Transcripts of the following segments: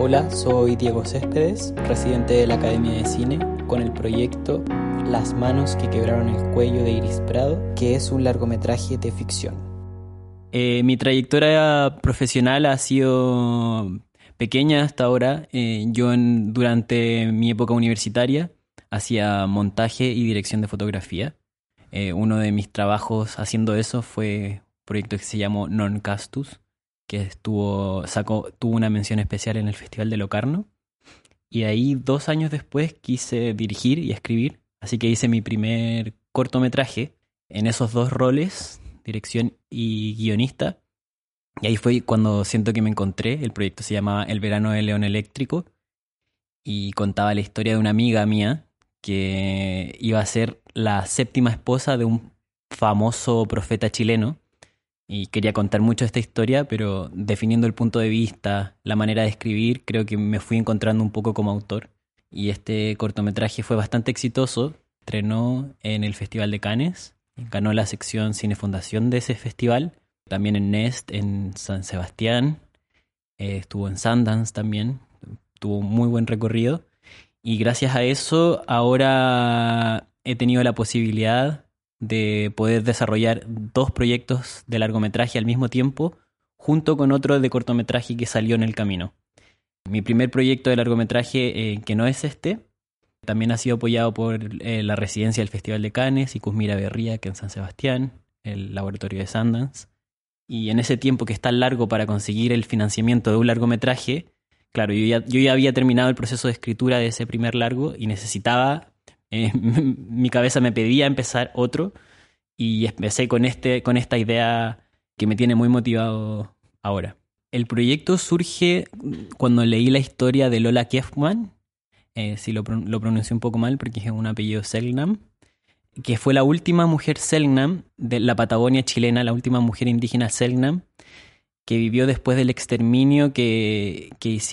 Hola, soy Diego Céspedes, residente de la Academia de Cine, con el proyecto Las manos que quebraron el cuello de Iris Prado, que es un largometraje de ficción. Mi trayectoria profesional ha sido pequeña hasta ahora. Durante mi época universitaria hacía montaje y dirección de fotografía. Uno de mis trabajos haciendo eso fue un proyecto que se llamó Non Castus, que tuvo una mención especial en el Festival de Locarno. Y ahí 2 años después quise dirigir y escribir, así que hice mi primer cortometraje en esos dos roles, dirección y guionista. Y ahí fue cuando siento que me encontré. El proyecto se llamaba El verano del león eléctrico y contaba la historia de una amiga mía que iba a ser la séptima esposa de un famoso profeta chileno. Y quería contar mucho esta historia, pero definiendo el punto de vista, la manera de escribir, creo que me fui encontrando un poco como autor. Y este cortometraje fue bastante exitoso. Estrenó en el Festival de Cannes, ganó la sección Cine Fundación de ese festival, también en Nest, en San Sebastián, estuvo en Sundance también, tuvo un muy buen recorrido. Y gracias a eso ahora he tenido la posibilidad de poder desarrollar 2 proyectos de largometraje al mismo tiempo, junto con otro de cortometraje que salió en el camino. Mi primer proyecto de largometraje, que no es este, también ha sido apoyado por la residencia del Festival de Cannes y Cusmira Berría, que en San Sebastián, el laboratorio de Sundance. Y en ese tiempo que es tan largo para conseguir el financiamiento de un largometraje, claro, yo ya había terminado el proceso de escritura de ese primer largo y necesitaba, mi cabeza me pedía empezar otro y empecé con esta idea que me tiene muy motivado ahora. El proyecto surge cuando leí la historia de Lola Kaufman, si lo pronuncié un poco mal porque es un apellido Selknam, que fue la última mujer Selknam de la Patagonia chilena, la última mujer indígena Selknam, que vivió después del exterminio que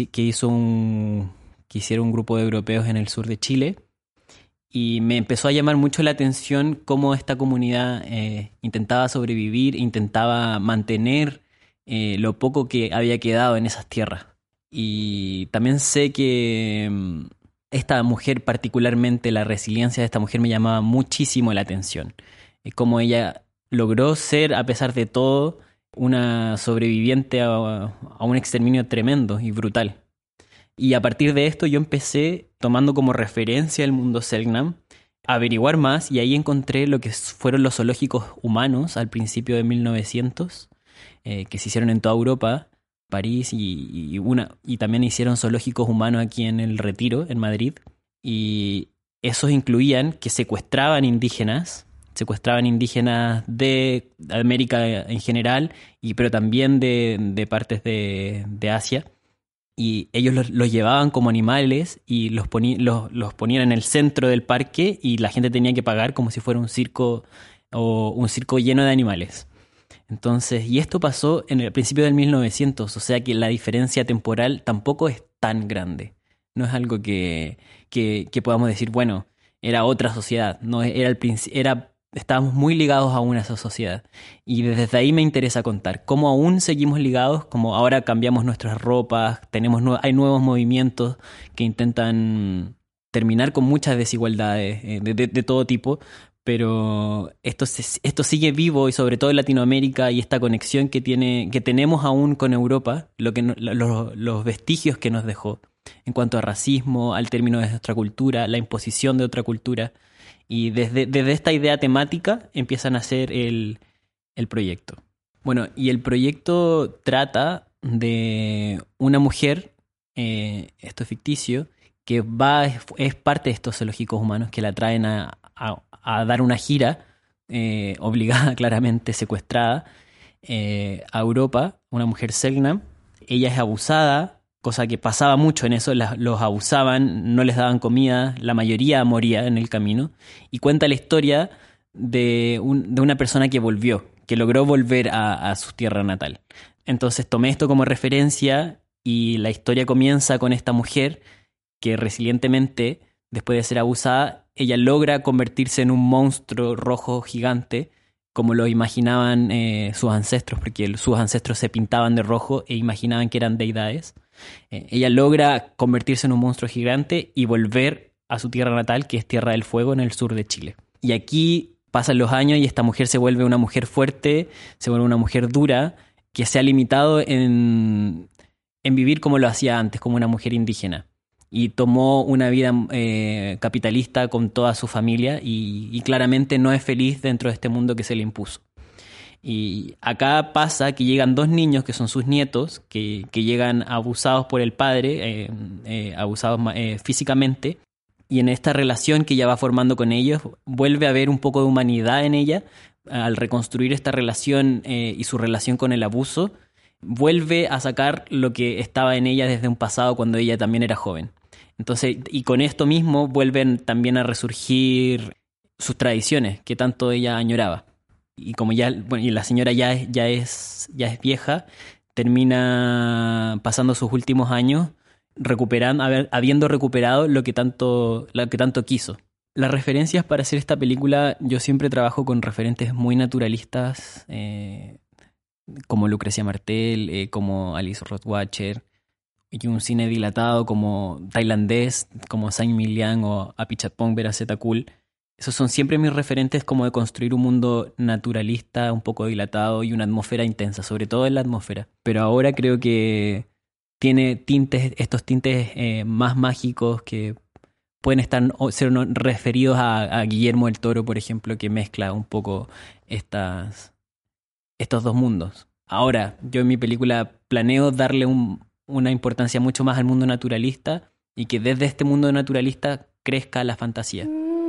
hicieron un grupo de europeos en el sur de Chile. Y me empezó a llamar mucho la atención cómo esta comunidad intentaba sobrevivir, intentaba mantener lo poco que había quedado en esas tierras. Y también sé que esta mujer, particularmente la resiliencia de esta mujer, me llamaba muchísimo la atención. Cómo ella logró ser, a pesar de todo, una sobreviviente a un exterminio tremendo y brutal. Y a partir de esto yo empecé, tomando como referencia el mundo Selknam, a averiguar más y ahí encontré lo que fueron los zoológicos humanos al principio de 1900, que se hicieron en toda Europa, París y también hicieron zoológicos humanos aquí en El Retiro, en Madrid. Y esos incluían que secuestraban indígenas de América en general, pero también de partes de Asia. Y ellos los llevaban como animales y los ponían en el centro del parque y la gente tenía que pagar como si fuera un circo o un circo lleno de animales. Entonces, y esto pasó en el principio del 1900, o sea que la diferencia temporal tampoco es tan grande. No es algo que podamos decir, bueno, era otra sociedad, no estábamos muy ligados aún a esa sociedad. Y desde ahí me interesa contar cómo aún seguimos ligados, como ahora cambiamos nuestras ropas, hay nuevos movimientos que intentan terminar con muchas desigualdades de todo tipo, pero esto sigue vivo y sobre todo en Latinoamérica y esta conexión que tenemos aún con Europa, los vestigios que nos dejó en cuanto a racismo, al término de nuestra cultura, la imposición de otra cultura. Y desde esta idea temática empiezan a hacer el proyecto. Bueno, y el proyecto trata de una mujer, esto es ficticio, que es parte de estos zoológicos humanos que la traen a dar una gira, obligada, claramente secuestrada, a Europa, una mujer Selknam. Ella es abusada, cosa que pasaba mucho en eso, los abusaban, no les daban comida, la mayoría moría en el camino, y cuenta la historia de una persona que logró volver a su tierra natal. Entonces tomé esto como referencia y la historia comienza con esta mujer que resilientemente, después de ser abusada, ella logra convertirse en un monstruo rojo gigante, como lo imaginaban sus ancestros, porque sus ancestros se pintaban de rojo e imaginaban que eran deidades. Ella logra convertirse en un monstruo gigante y volver a su tierra natal, que es Tierra del Fuego, en el sur de Chile. Y aquí pasan los años y esta mujer se vuelve una mujer fuerte, se vuelve una mujer dura, que se ha limitado en vivir como lo hacía antes, como una mujer indígena. Y tomó una vida capitalista con toda su familia y claramente no es feliz dentro de este mundo que se le impuso. Y acá pasa que llegan dos niños que son sus nietos, que llegan abusados por el padre, abusados físicamente, y en esta relación que ella va formando con ellos, vuelve a haber un poco de humanidad en ella. Al reconstruir esta relación y su relación con el abuso, vuelve a sacar lo que estaba en ella desde un pasado cuando ella también era joven. Entonces, y con esto mismo vuelven también a resurgir sus tradiciones que tanto ella añoraba. Y como y la señora ya es vieja, termina pasando sus últimos años habiendo recuperado lo que tanto quiso. Las referencias para hacer esta película, yo siempre trabajo con referentes muy naturalistas, como Lucrecia Martel, como Alice Rothwacher, y un cine dilatado como tailandés, como Sang Miliang o Apichatpong Weerasethakul. Esos son siempre mis referentes como de construir un mundo naturalista, un poco dilatado y una atmósfera intensa, sobre todo en la atmósfera. Pero ahora creo que tiene estos tintes más mágicos que pueden ser referidos a Guillermo del Toro, por ejemplo, que mezcla un poco estos dos mundos. Ahora, yo en mi película planeo darle una importancia mucho más al mundo naturalista y que desde este mundo naturalista crezca la fantasía.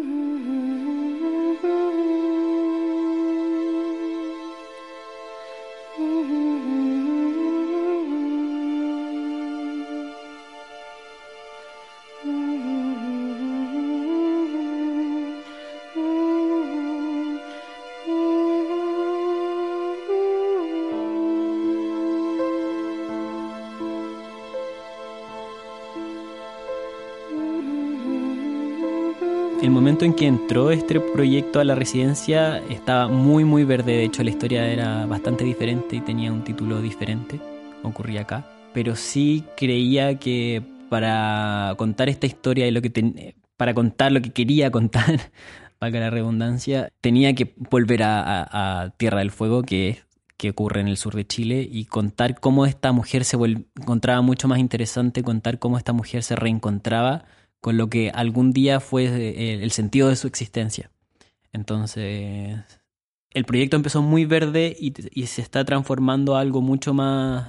El momento en que entró este proyecto a la residencia estaba muy muy verde. De hecho, la historia era bastante diferente y tenía un título diferente. Ocurría acá. Pero sí creía que para contar esta historia y para contar lo que quería contar, valga la redundancia, tenía que volver a Tierra del Fuego, que ocurre en el sur de Chile, y contar cómo esta mujer encontraba mucho más interesante, contar cómo esta mujer se reencontraba con lo que algún día fue el sentido de su existencia. Entonces, el proyecto empezó muy verde y se está transformando a algo mucho más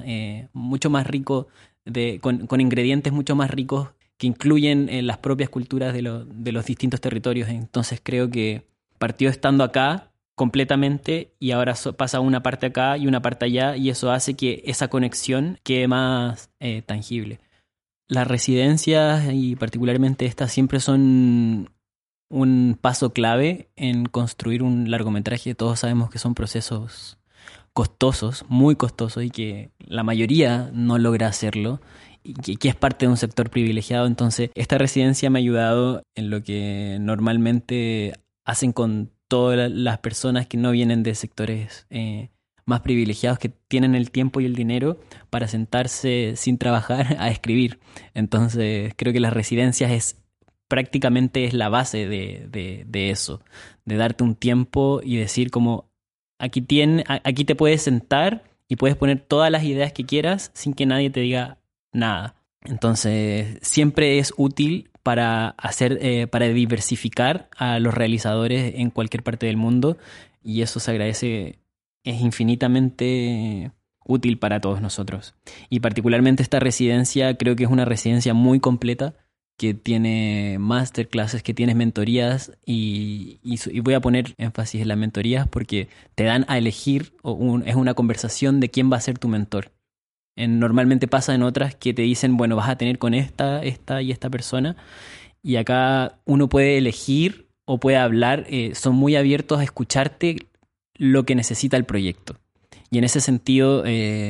rico, con ingredientes mucho más ricos que incluyen las propias culturas de los distintos territorios. Entonces creo que partió estando acá completamente y ahora pasa una parte acá y una parte allá, y eso hace que esa conexión quede más tangible. Las residencias, y particularmente estas, siempre son un paso clave en construir un largometraje. Todos sabemos que son procesos costosos, muy costosos, y que la mayoría no logra hacerlo, y que es parte de un sector privilegiado. Entonces, esta residencia me ha ayudado en lo que normalmente hacen con todas las personas que no vienen de sectores más privilegiados, que tienen el tiempo y el dinero para sentarse sin trabajar a escribir. Entonces creo que las residencias prácticamente es la base de eso, de darte un tiempo y decir como aquí te puedes sentar y puedes poner todas las ideas que quieras sin que nadie te diga nada. Entonces siempre es útil para diversificar a los realizadores en cualquier parte del mundo, y eso se agradece. Es infinitamente útil para todos nosotros. Y particularmente esta residencia creo que es una residencia muy completa, que tiene masterclasses, que tiene mentorías, y voy a poner énfasis en las mentorías porque te dan a elegir, es una conversación de quién va a ser tu mentor. Normalmente pasa en otras que te dicen, bueno, vas a tener con esta y esta persona, y acá uno puede elegir o puede hablar, son muy abiertos a escucharte lo que necesita el proyecto. Y en ese sentido,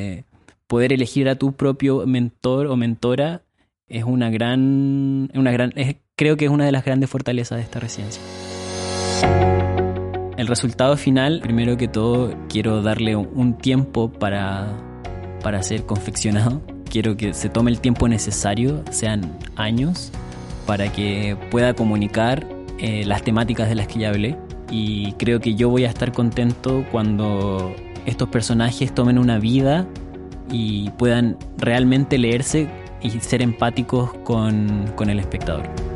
poder elegir a tu propio mentor o mentora es creo que es una de las grandes fortalezas de esta residencia. El resultado final, primero que todo, quiero darle un tiempo para ser confeccionado, quiero que se tome el tiempo necesario, sean años, para que pueda comunicar las temáticas de las que ya hablé. Y creo que yo voy a estar contento cuando estos personajes tomen una vida y puedan realmente leerse y ser empáticos con el espectador.